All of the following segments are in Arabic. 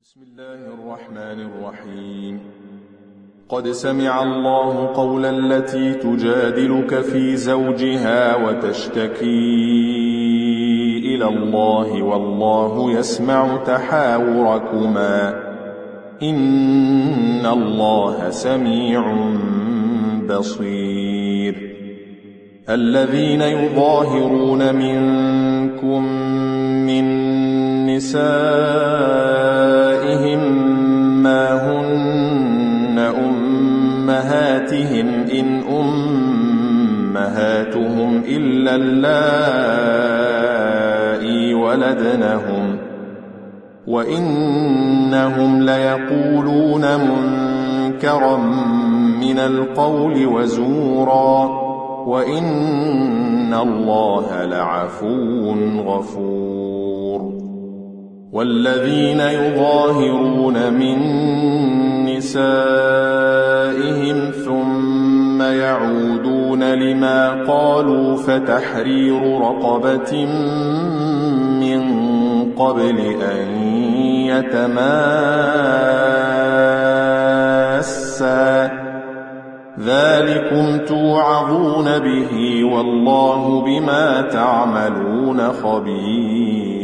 بسم الله الرحمن الرحيم. قد سمع الله قول التي تجادلك في زوجها وتشتكي إلى الله والله يسمع تحاوركما إن الله سميع بصير. الذين يظاهرون منكم من نسائهم ما هن أمهاتهم إن أمهاتهم إلا اللائي ولدنهم وإنهم ليقولون منكرا من القول وزورا وإن الله لعفو غفور. والذين يظاهرون من نسائهم ثم يعودون لما قالوا فتحرير رقبة من قبل أن يتماسا ذلكم توعظون به والله بما تعملون خبير.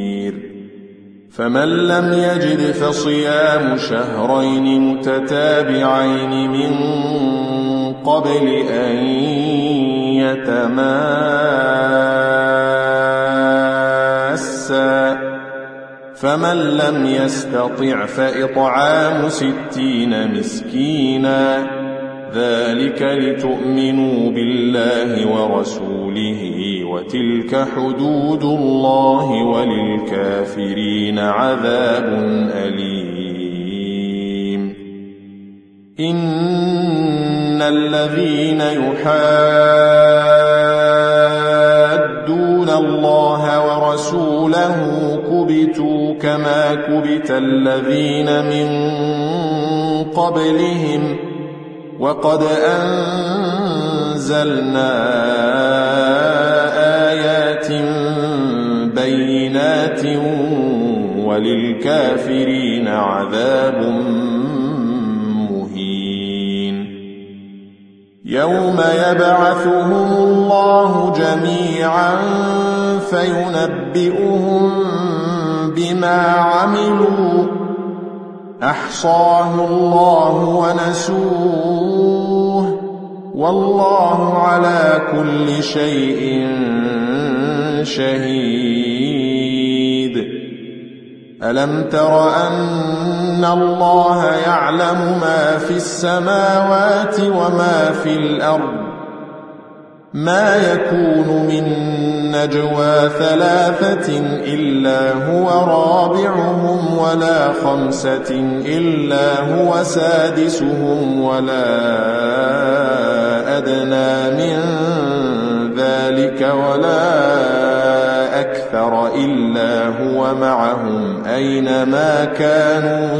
فمن لم يجد فصيام شهرين متتابعين من قبل أن يتماسا فمن لم يستطع فإطعام 60 مسكينا ذلك لتؤمنوا بالله ورسوله وتلك حدود الله وللكافرين عذاب أليم. إن الذين يحادون الله ورسوله كبتوا كما كبت الذين من قبلهم وقد أنزلنا آيات بينات وللكافرين عذاب مهين. يوم يبعثهم الله جميعا فينبئهم بما عملوا أحصاه الله ونسوه والله على كل شيء شهيد. ألم تر أن الله يعلم ما في السماوات وما في الأرض ما يكون من نجوى 3 إلا هو رابعهم ولا 5 إلا هو سادسهم ولا أدنى من ذلك ولا أكثر إلا هو معهم أينما كانوا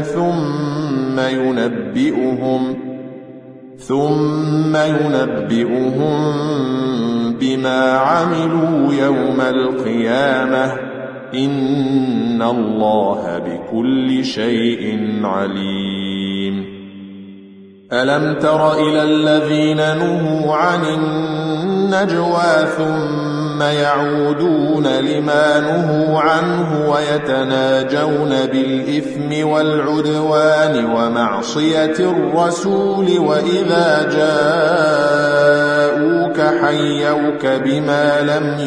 ثم ينبئهم بما عملوا يوم القيامة إن الله بكل شيء عليم. ألم تر إلى الذين نهوا عن النجوى ثم يعودون لما نهوا عنه ويتناجون بالإثم والعدوان ومعصية الرسول وإذا جاءوك حيوك بما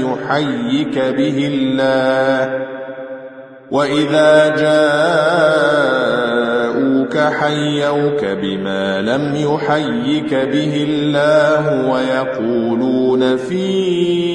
لم يحيك به الله ويقولون في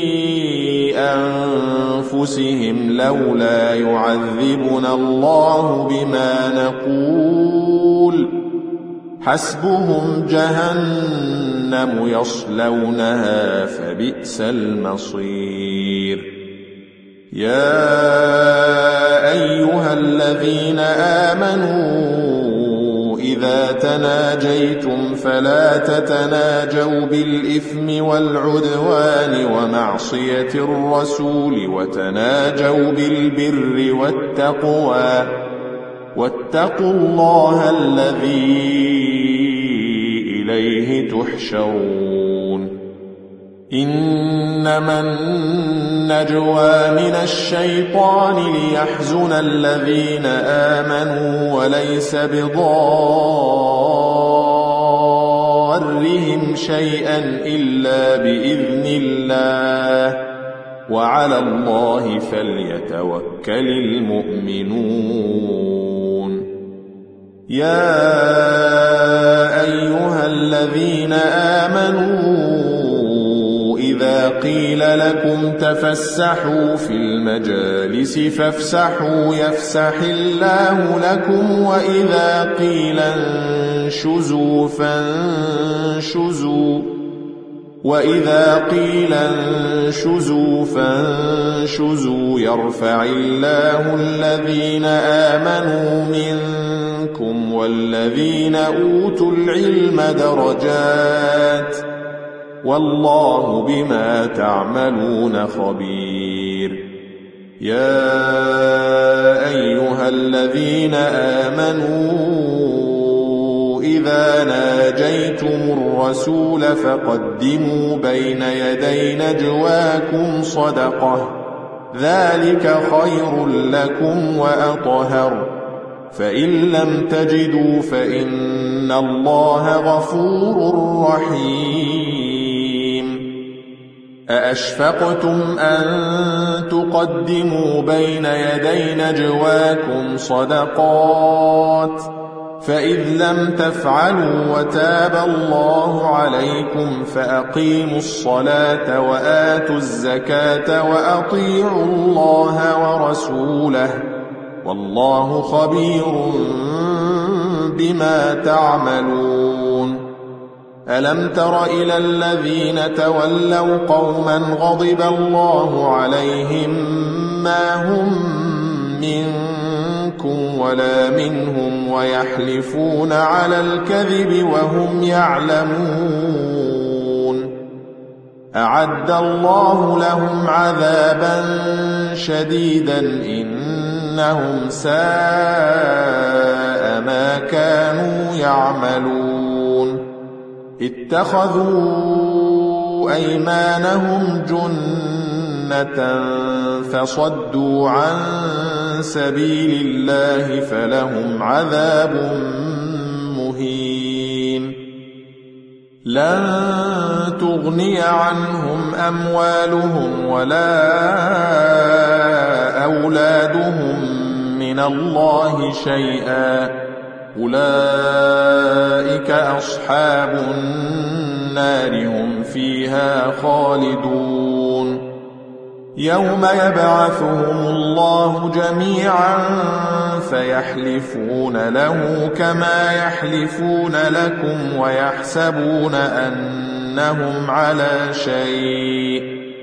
أنفسهم لولا يعذبنا الله بما نقول حسبهم جهنم يصلونها فبئس المصير. يا أيها الذين آمنوا إذا تناجيتم فلا تتناجوا بالإثم والعدوان ومعصية الرسول وتناجوا بالبر والتقوى واتقوا الله الذي إليه تحشرون إنما النجوى من الشيطان ليحزن الذين آمنوا وليس بضارهم شيئا إلا بإذن الله وعلى الله فليتوكل المؤمنون يا أيها الذين آمنوا إذا قيل لكم تفسحوا في المجالس فافسحوا يفسح الله لكم وإذا قيل انشزوا فانشزوا يرفع الله الذين آمنوا منكم والذين أوتوا العلم درجات والله بما تعملون خبير يا أيها الذين آمنوا إذا ناجيتم الرسول فقدموا بين يدي نجواكم صدقة ذلك خير لكم وأطهر فإن لم تجدوا فإن الله غفور رحيم أأشفقتم أن تقدموا بين يدي نجواكم صدقات فإذ لم تفعلوا وتاب الله عليكم فأقيموا الصلاة وآتوا الزكاة وأطيعوا الله ورسوله والله خبير بما تعملون ألم تر إلى الذين تولوا قوما غضب الله عليهم ما هم منكم ولا منهم ويحلفون على الكذب وهم يعلمون أعد الله لهم عذابا شديدا إنهم ساء ما كانوا يعملون اتخذوا أيمانهم جنة فصدوا عن سبيل الله فلهم عذاب مهين لن تغني عنهم أموالهم ولا أولادهم من الله شيئا أولئك أصحاب النار هم فيها خالدون يوم يبعثهم الله جميعا فيحلفون له كما يحلفون لكم ويحسبون أنهم على شيء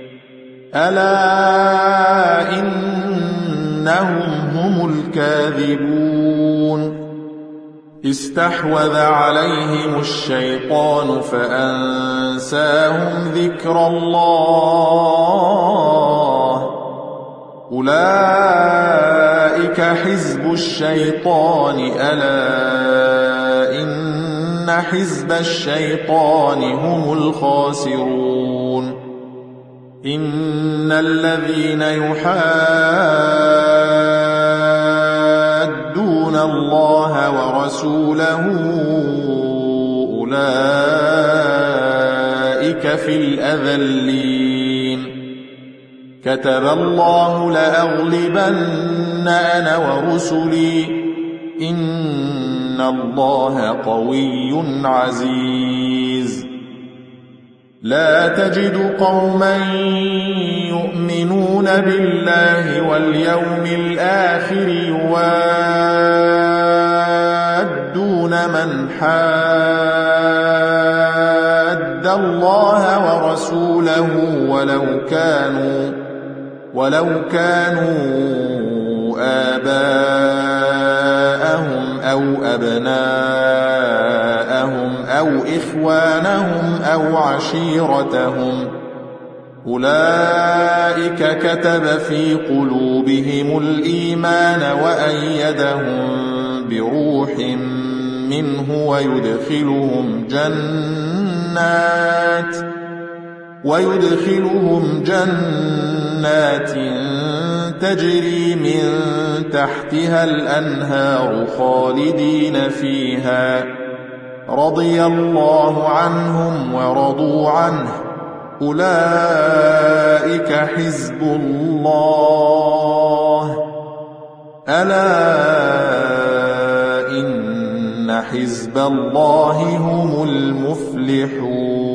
ألا إنهم هم الكاذبون استحوذ عليهم الشيطان فأنساهم ذكر الله أولئك حزب الشيطان ألا إن حزب الشيطان هم الخاسرون إن الذين يحادون الله ورسوله أولئك في الأذلين كتب الله لأغلبن أنا ورسلي إن الله قوي عزيز لا تجد قوما يؤمنون بالله واليوم الآخر يوادون من حاد الله ورسوله ولو كانوا آباءهم أو أبناءهم أو إخوانهم أو عشيرتهم أولئك كتب في قلوبهم الإيمان وأيدهم بروح منه ويدخلهم جنات تجري من تحتها الأنهار خالدين فيها رضي الله عنهم ورضوا عنه أولئك حزب الله ألا إن حزب الله هم المفلحون